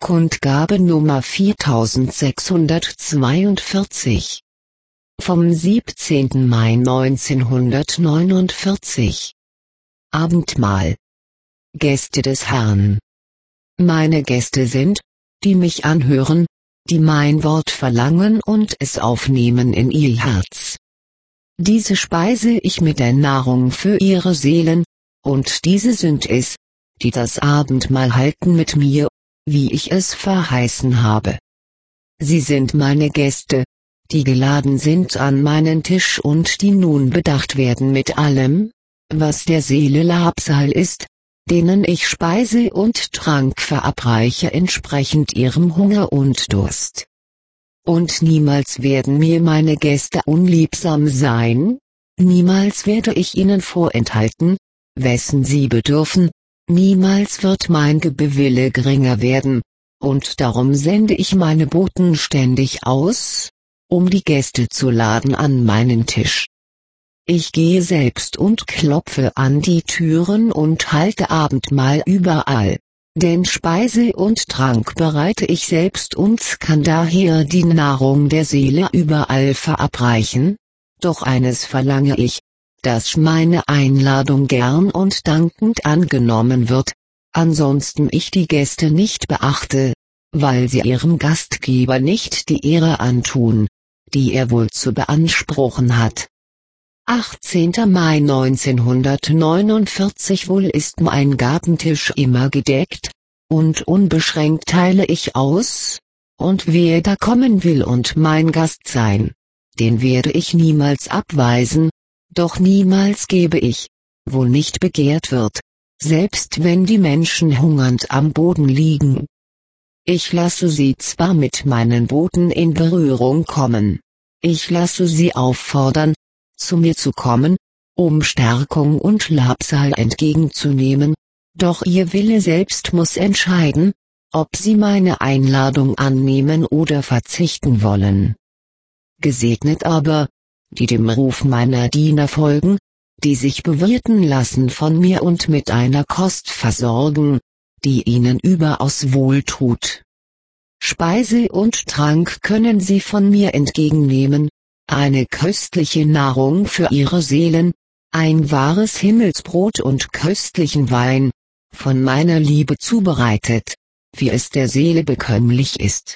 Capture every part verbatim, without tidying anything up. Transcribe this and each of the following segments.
Kundgabe Nummer viertausendsechshundertzweiundvierzig. Vom siebzehnten Mai neunzehnhundertneunundvierzig. Abendmahl. Gäste des Herrn. Meine Gäste sind, die mich anhören, die mein Wort verlangen und es aufnehmen in ihr Herz. Diese speise ich mit der Nahrung für ihre Seelen, und diese sind es, die das Abendmahl halten mit mir, wie ich es verheißen habe. Sie sind meine Gäste, die geladen sind an meinen Tisch und die nun bedacht werden mit allem, was der Seele Labsal ist, denen ich Speise und Trank verabreiche entsprechend ihrem Hunger und Durst. Und niemals werden mir meine Gäste unliebsam sein, niemals werde ich ihnen vorenthalten, wessen sie bedürfen, niemals wird mein Gebewille geringer werden, und darum sende ich meine Boten ständig aus, um die Gäste zu laden an meinen Tisch. Ich gehe selbst und klopfe an die Türen und halte Abendmahl überall, denn Speise und Trank bereite ich selbst und kann daher die Nahrung der Seele überall verabreichen, doch eines verlange ich, dass meine Einladung gern und dankend angenommen wird, ansonsten ich die Gäste nicht beachte, weil sie ihrem Gastgeber nicht die Ehre antun, die er wohl zu beanspruchen hat. achtzehnter Mai neunzehnhundertneunundvierzig. Wohl ist mein Gabentisch immer gedeckt, und unbeschränkt teile ich aus, und wer da kommen will und mein Gast sein, den werde ich niemals abweisen, doch niemals gebe ich, wo nicht begehrt wird, selbst wenn die Menschen hungernd am Boden liegen. Ich lasse sie zwar mit meinen Boten in Berührung kommen, ich lasse sie auffordern, zu mir zu kommen, um Stärkung und Labsal entgegenzunehmen, doch ihr Wille selbst muss entscheiden, ob sie meine Einladung annehmen oder verzichten wollen. Gesegnet aber, die dem Ruf meiner Diener folgen, die sich bewirten lassen von mir und mit einer Kost versorgen, die ihnen überaus wohltut. Speise und Trank können sie von mir entgegennehmen, eine köstliche Nahrung für ihre Seelen, ein wahres Himmelsbrot und köstlichen Wein, von meiner Liebe zubereitet, wie es der Seele bekömmlich ist.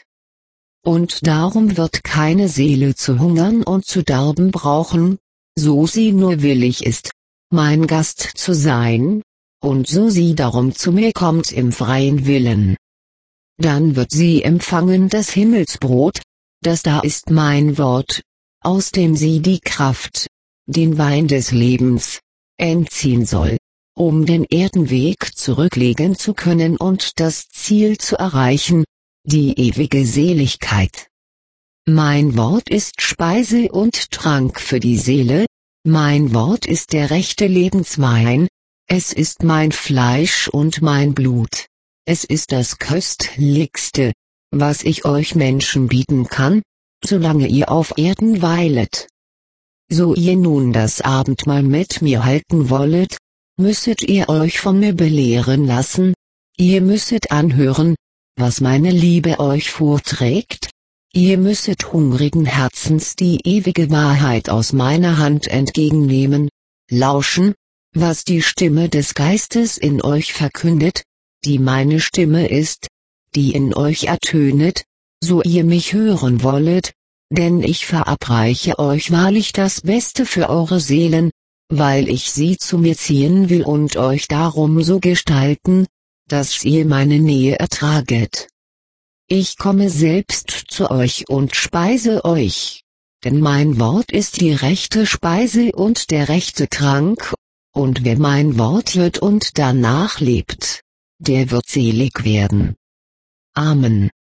Und darum wird keine Seele zu hungern und zu darben brauchen, so sie nur willig ist, mein Gast zu sein, und so sie darum zu mir kommt im freien Willen. Dann wird sie empfangen das Himmelsbrot, das da ist mein Wort, aus dem sie die Kraft, den Wein des Lebens, entziehen soll, um den Erdenweg zurücklegen zu können und das Ziel zu erreichen, die ewige Seligkeit. Mein Wort ist Speise und Trank für die Seele, mein Wort ist der rechte Lebenswein, es ist mein Fleisch und mein Blut, es ist das Köstlichste, was ich euch Menschen bieten kann, solange ihr auf Erden weilet. So ihr nun das Abendmahl mit mir halten wollet, müsset ihr euch von mir belehren lassen, ihr müsset anhören, was meine Liebe euch vorträgt, ihr müsset hungrigen Herzens die ewige Wahrheit aus meiner Hand entgegennehmen, lauschen, was die Stimme des Geistes in euch verkündet, die meine Stimme ist, die in euch ertönet, so ihr mich hören wollet, denn ich verabreiche euch wahrlich das Beste für eure Seelen, weil ich sie zu mir ziehen will und euch darum so gestalten, dass ihr meine Nähe ertraget. Ich komme selbst zu euch und speise euch, denn mein Wort ist die rechte Speise und der rechte Trank, und wer mein Wort hört und danach lebt, der wird selig werden. Amen.